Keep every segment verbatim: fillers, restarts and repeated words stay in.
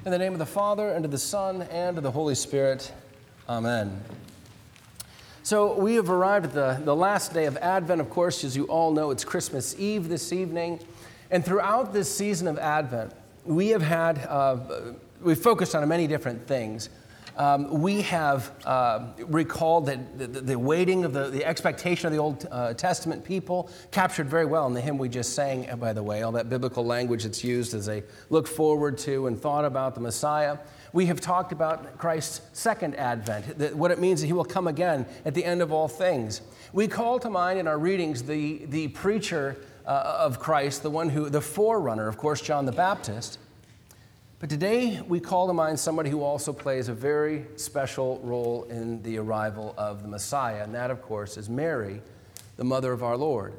In the name of the Father, and of the Son, and of the Holy Spirit. Amen. So we have arrived at the, the last day of Advent. Of course, as you all know, it's Christmas Eve this evening. And throughout this season of Advent, we have had, uh, we've focused on many different things. Um, we have uh, recalled that the, the waiting of the, the expectation of the Old uh, Testament people, captured very well in the hymn we just sang, by the way, all that biblical language that's used as they look forward to and thought about the Messiah. We have talked about Christ's second advent, that what it means that he will come again at the end of all things. We call to mind in our readings the, the preacher uh, of Christ, the one who, the forerunner, of course, John the Baptist. But today we call to mind somebody who also plays a very special role in the arrival of the Messiah, and that, of course, is Mary, the mother of our Lord.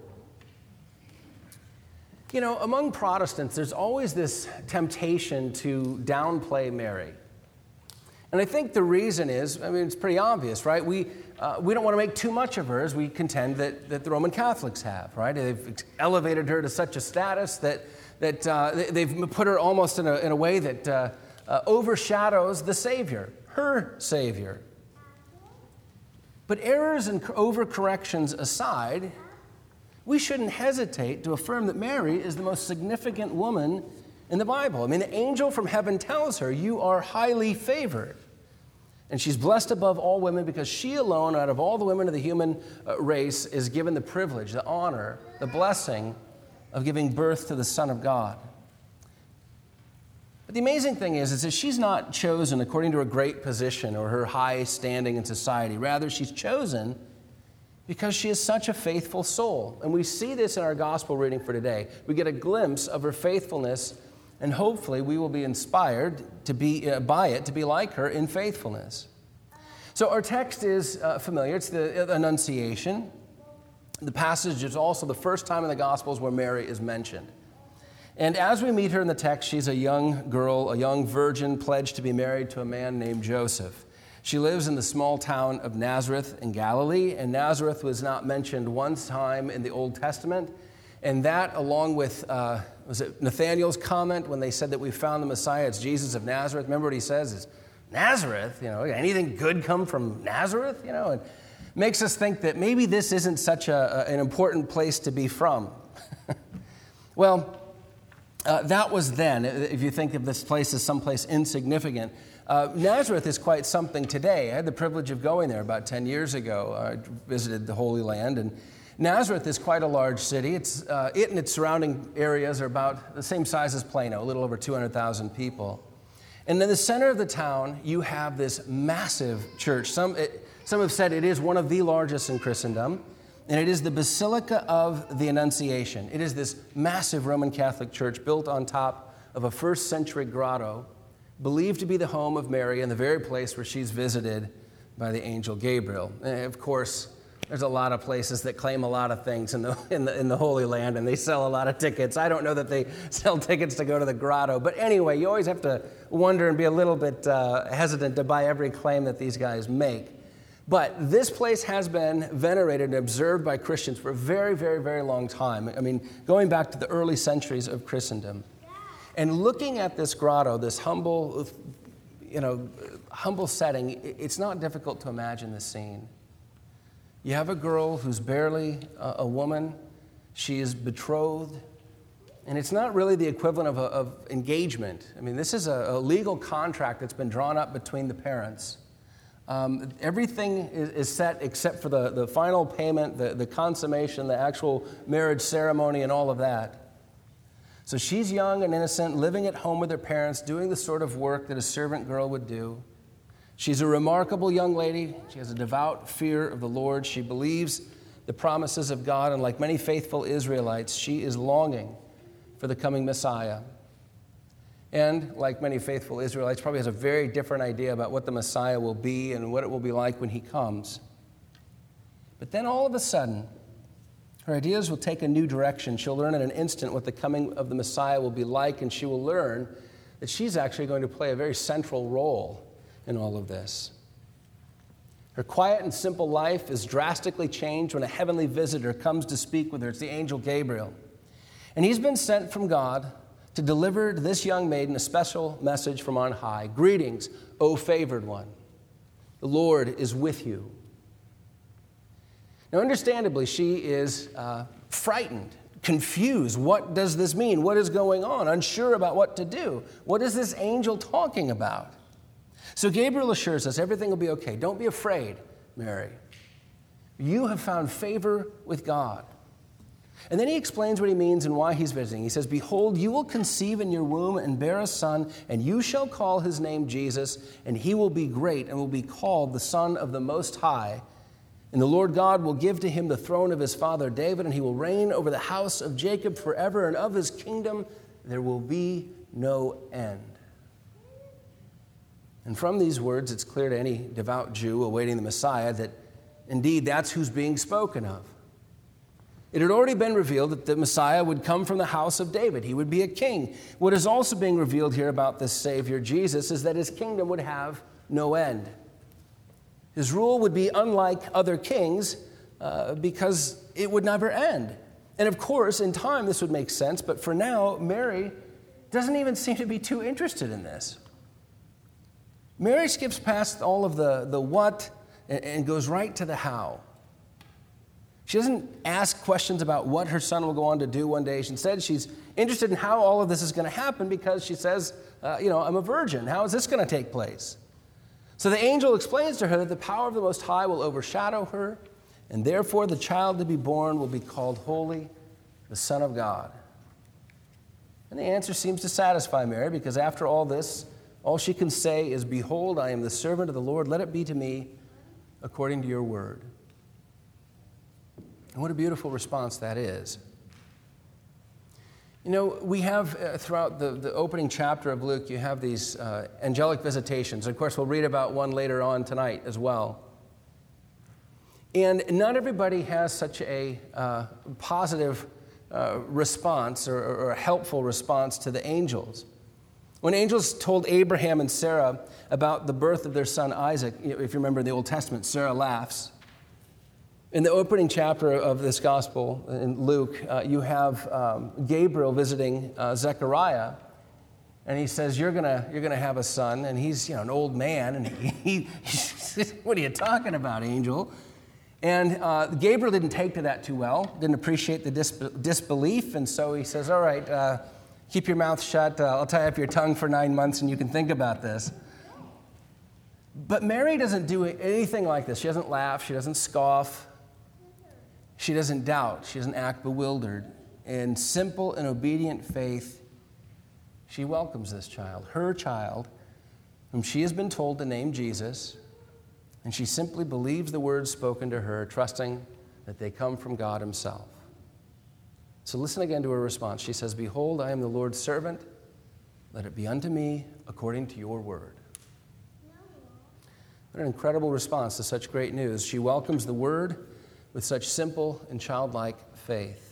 You know, among Protestants, there's always this temptation to downplay Mary. And I think the reason is, I mean, it's pretty obvious, right? We, uh, we don't want to make too much of her, as we contend that, that the Roman Catholics have, right? They've elevated her to such a status that that uh, they've put her almost in a, in a way that uh, uh, overshadows the Savior, her Savior. But errors and overcorrections aside, we shouldn't hesitate to affirm that Mary is the most significant woman in the Bible. I mean, the angel from heaven tells her, "You are highly favored." And she's blessed above all women because she alone, out of all the women of the human uh, race, is given the privilege, the honor, the blessing of giving birth to the Son of God. But the amazing thing is, is that she's not chosen according to her great position or her high standing in society. Rather, she's chosen because she is such a faithful soul. And we see this in our gospel reading for today. We get a glimpse of her faithfulness, and hopefully we will be inspired to be uh, by it, to be like her in faithfulness. So our text is uh, familiar. It's the Annunciation. The passage is also the first time in the Gospels where Mary is mentioned. And as we meet her in the text, she's a young girl, a young virgin pledged to be married to a man named Joseph. She lives in the small town of Nazareth in Galilee, and Nazareth was not mentioned one time in the Old Testament. And that, along with, uh, was it Nathanael's comment when they said that we found the Messiah, it's Jesus of Nazareth. Remember what he says is, Nazareth, you know, anything good come from Nazareth, you know, and makes us think that maybe this isn't such a, a, an important place to be from. Well, uh, that was then. If you think of this place as someplace insignificant, uh, Nazareth is quite something today. I had the privilege of going there about ten years ago. I visited the Holy Land, and Nazareth is quite a large city. It's, uh, it and its surrounding areas are about the same size as Plano, a little over two hundred thousand people. And in the center of the town, you have this massive church. Some... It, Some have said it is one of the largest in Christendom, and it is the Basilica of the Annunciation. It is this massive Roman Catholic church built on top of a first century grotto, believed to be the home of Mary and the very place where she's visited by the angel Gabriel. And of course, there's a lot of places that claim a lot of things in the, in the, in the Holy Land, and they sell a lot of tickets. I don't know that they sell tickets to go to the grotto, but anyway, you always have to wonder and be a little bit uh, hesitant to buy every claim that these guys make. But this place has been venerated and observed by Christians for a very, very, very long time. I mean, going back to the early centuries of Christendom. And looking at this grotto, this humble, you know, humble setting, it's not difficult to imagine the scene. You have a girl who's barely a, a woman. She is betrothed. And it's not really the equivalent of, a, of engagement. I mean, this is a, a legal contract that's been drawn up between the parents. Um, everything is, is set except for the, the final payment, the, the consummation, the actual marriage ceremony, and all of that. So she's young and innocent, living at home with her parents, doing the sort of work that a servant girl would do. She's a remarkable young lady. She has a devout fear of the Lord. She believes the promises of God, and like many faithful Israelites, she is longing for the coming Messiah. And, like many faithful Israelites, probably has a very different idea about what the Messiah will be and what it will be like when he comes. But then all of a sudden, her ideas will take a new direction. She'll learn in an instant what the coming of the Messiah will be like, and she will learn that she's actually going to play a very central role in all of this. Her quiet and simple life is drastically changed when a heavenly visitor comes to speak with her. It's the angel Gabriel. And he's been sent from God to deliver to this young maiden a special message from on high. Greetings, O favored one. The Lord is with you. Now, understandably, she is uh, frightened, confused. What does this mean? What is going on? Unsure about what to do. What is this angel talking about? So Gabriel assures us everything will be okay. Don't be afraid, Mary. You have found favor with God. And then he explains what he means and why he's visiting. He says, behold, you will conceive in your womb and bear a son, and you shall call his name Jesus, and he will be great and will be called the Son of the Most High. And the Lord God will give to him the throne of his father David, and he will reign over the house of Jacob forever, and of his kingdom there will be no end. And from these words, it's clear to any devout Jew awaiting the Messiah that indeed that's who's being spoken of. It had already been revealed that the Messiah would come from the house of David. He would be a king. What is also being revealed here about this Savior, Jesus, is that his kingdom would have no end. His rule would be unlike other kings uh, because it would never end. And of course, in time, this would make sense, but for now, Mary doesn't even seem to be too interested in this. Mary skips past all of the, the what and, and goes right to the how. She doesn't ask questions about what her son will go on to do one day. Instead, she's interested in how all of this is going to happen because she says, uh, you know, I'm a virgin. How is this going to take place? So the angel explains to her that the power of the Most High will overshadow her, and therefore the child to be born will be called Holy, the Son of God. And the answer seems to satisfy Mary because after all this, all she can say is, behold, I am the servant of the Lord. Let it be to me according to your word. And what a beautiful response that is. You know, we have uh, throughout the, the opening chapter of Luke, you have these uh, angelic visitations. Of course, we'll read about one later on tonight as well. And not everybody has such a uh, positive uh, response or, or a helpful response to the angels. When angels told Abraham and Sarah about the birth of their son Isaac, you know, if you remember in the Old Testament, Sarah laughs. In the opening chapter of this gospel in Luke, uh, you have um, Gabriel visiting uh, Zechariah, and he says, "You're gonna, you're gonna have a son," and he's, you know, an old man, and he, he, he says, "What are you talking about, angel?" And uh, Gabriel didn't take to that too well, didn't appreciate the dis- disbelief, and so he says, "All right, uh, keep your mouth shut. Uh, I'll tie up your tongue for nine months, and you can think about this." But Mary doesn't do anything like this. She doesn't laugh. She doesn't scoff. She doesn't doubt. She doesn't act bewildered. In simple and obedient faith, she welcomes this child, her child, whom she has been told to name Jesus, and she simply believes the words spoken to her, trusting that they come from God himself. So listen again to her response. She says, "Behold, I am the Lord's servant. Let it be unto me according to your word." What an incredible response to such great news. She welcomes the word with such simple and childlike faith.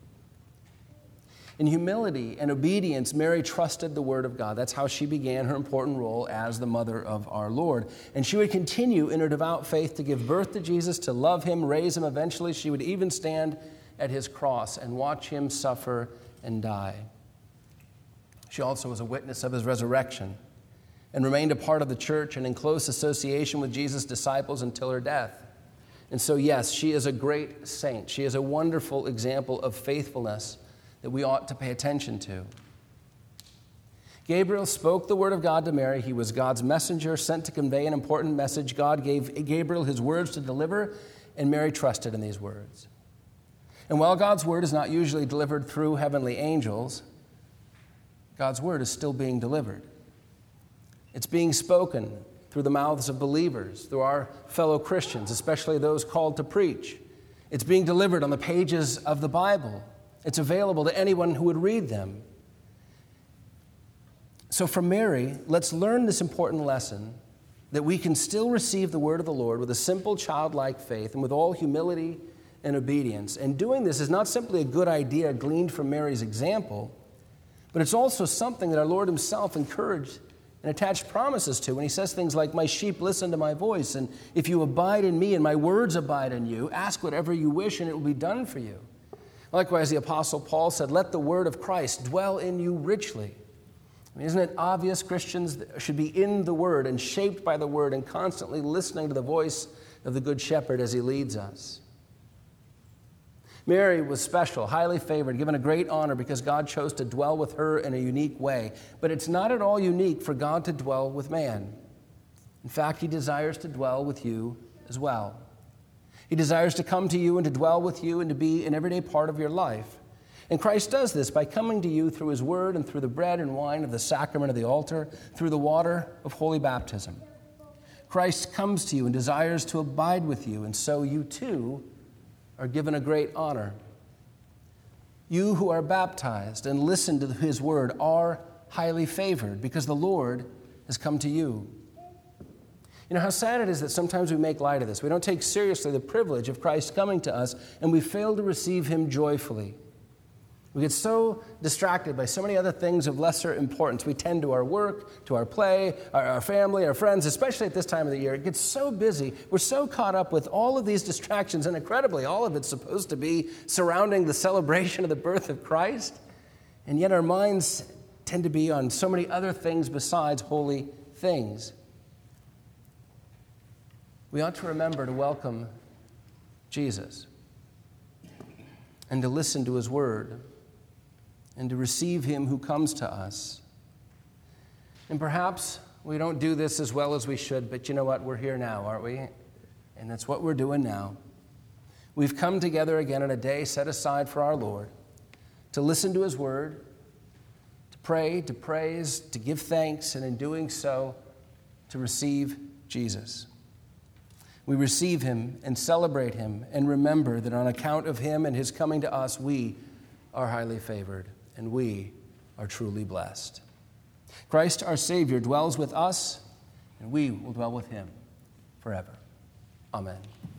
In humility and obedience, Mary trusted the word of God. That's how she began her important role as the mother of our Lord. And she would continue in her devout faith to give birth to Jesus, to love him, raise him. Eventually, she would even stand at his cross and watch him suffer and die. She also was a witness of his resurrection and remained a part of the church and in close association with Jesus' disciples until her death. And so, yes, she is a great saint. She is a wonderful example of faithfulness that we ought to pay attention to. Gabriel spoke the word of God to Mary. He was God's messenger sent to convey an important message. God gave Gabriel his words to deliver, and Mary trusted in these words. And while God's word is not usually delivered through heavenly angels, God's word is still being delivered. It's being spoken through the mouths of believers, through our fellow Christians, especially those called to preach. It's being delivered on the pages of the Bible. It's available to anyone who would read them. So from Mary, let's learn this important lesson that we can still receive the word of the Lord with a simple childlike faith and with all humility and obedience. And doing this is not simply a good idea gleaned from Mary's example, but it's also something that our Lord himself encouraged and attached promises to when he says things like, "My sheep listen to my voice, and if you abide in me and my words abide in you, ask whatever you wish and it will be done for you." Likewise, the Apostle Paul said, let the word of Christ dwell in you richly. I mean, isn't it obvious Christians should be in the word and shaped by the word and constantly listening to the voice of the Good Shepherd as he leads us? Mary was special, highly favored, given a great honor because God chose to dwell with her in a unique way. But it's not at all unique for God to dwell with man. In fact, he desires to dwell with you as well. He desires to come to you and to dwell with you and to be an everyday part of your life. And Christ does this by coming to you through his word and through the bread and wine of the sacrament of the altar, through the water of holy baptism. Christ comes to you and desires to abide with you, and so you too are given a great honor. You who are baptized and listen to his word are highly favored because the Lord has come to you. You know how sad it is that sometimes we make light of this. We don't take seriously the privilege of Christ coming to us, and we fail to receive him joyfully. We get so distracted by so many other things of lesser importance. We tend to our work, to our play, our, our family, our friends, especially at this time of the year. It gets so busy. We're so caught up with all of these distractions, and incredibly, all of it's supposed to be surrounding the celebration of the birth of Christ. And yet our minds tend to be on so many other things besides holy things. We ought to remember to welcome Jesus and to listen to his word and to receive him who comes to us. And perhaps we don't do this as well as we should, but you know what? We're here now, aren't we? And that's what we're doing now. We've come together again on a day set aside for our Lord to listen to his word, to pray, to praise, to give thanks, and in doing so, to receive Jesus. We receive him and celebrate him and remember that on account of him and his coming to us, we are highly favored and we are truly blessed. Christ, our Savior, dwells with us, and we will dwell with him forever. Amen.